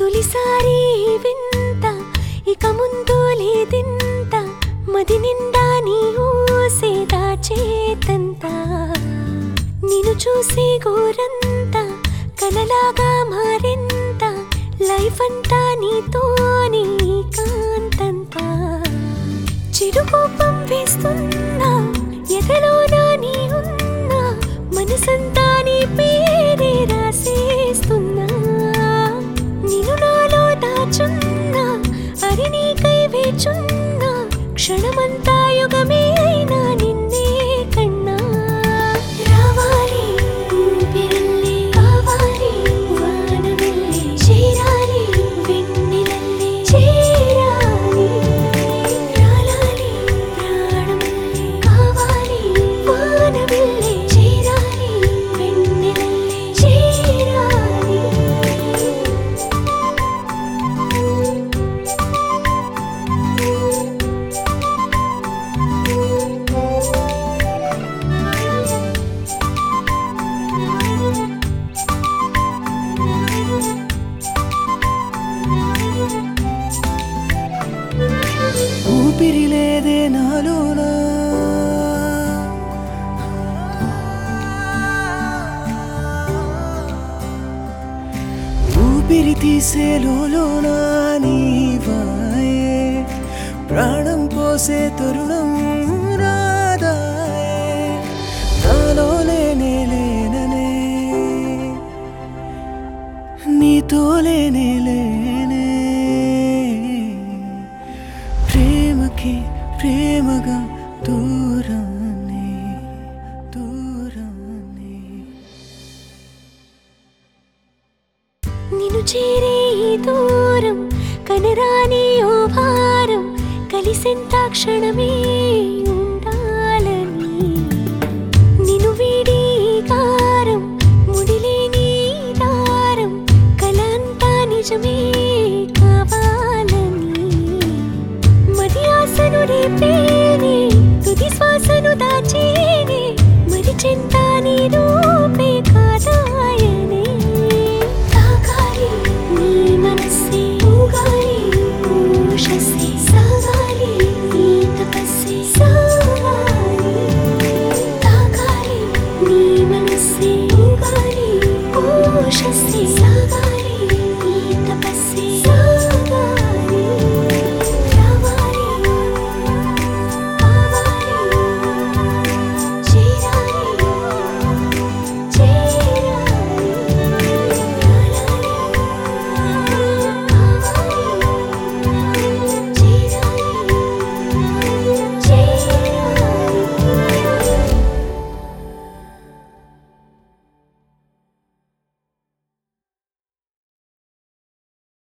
తొలిసారి వింత ఇక ముందు లేదింత మది నిండా నీ ఊసే దాచేతంత నిన్ను చూసి గోరంత కలలాగా మారెంత లైఫ్ అంతా నీతోనే కాంతంత చిరుకోపం వేస్తున్నా ఎదలోనా నీ ఉన్నా మనసంతా నీ పేరే రాసేస్తున్నా నిన్ను నాలో దాచున్నా అరి నీకై వేచున్నా క్షణమంతా యుగమే అయినా నిన్నే కన్నా రావాలి ఊపిరల్లే కావాలి వానవల్లే చేరాలి వెన్నెలల్లే చేరాలి రాలాలి ప్రాణమల్లే కావాలి వానవల్లే చేరాలి వెన్నెలల్లే చేరాలి ఊపిరి లేదే నాలోనా ఊపిరి తీసే లోలోనా నీవాయే ప్రాణం పోసే తరుణం రాదాయే నాలో లేనే లేననే నీతో లేనే లేనే ప్రేమకి ప్రేమగా దూరాన్ని దూరాన్ని నిన్ను చేరే ఈ దూరం కనరాని ఓ భారం కలిసెంత క్షణమే ఉండాలని నిన్ను వీడి కారం ముడిలేని దారం కలంతా నిజమే కావాలని మది ఆశను రేపేనే తుది శ్వాసను దాచి